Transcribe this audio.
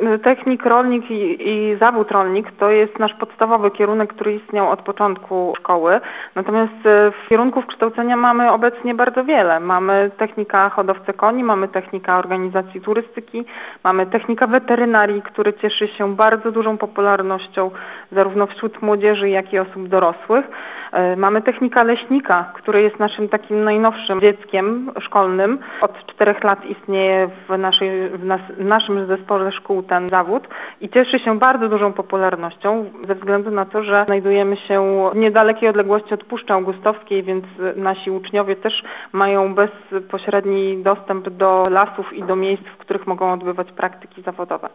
technik rolnik i zawód rolnik to jest nasz podstawowy kierunek, który istniał od początku szkoły. Natomiast kierunków kształcenia mamy obecnie bardzo wiele. Mamy technika hodowcy koni, mamy technika organizacji turystyki, mamy technika weterynarii, który cieszy się bardzo dużą popularnością zarówno wśród młodzieży, jak i osób dorosłych. Mamy technika leśnika, który jest naszym takim najnowszym dzieckiem szkolnym. Od 4 lat istnieje w naszym zespole szkół ten zawód i cieszy się bardzo dużą popularnością ze względu na to, że znajdujemy się w niedalekiej odległości od Puszczy Augustowskiej, więc nasi uczniowie też mają bezpośredni dostęp do lasów i do miejsc, w których mogą odbywać praktyki zawodowe.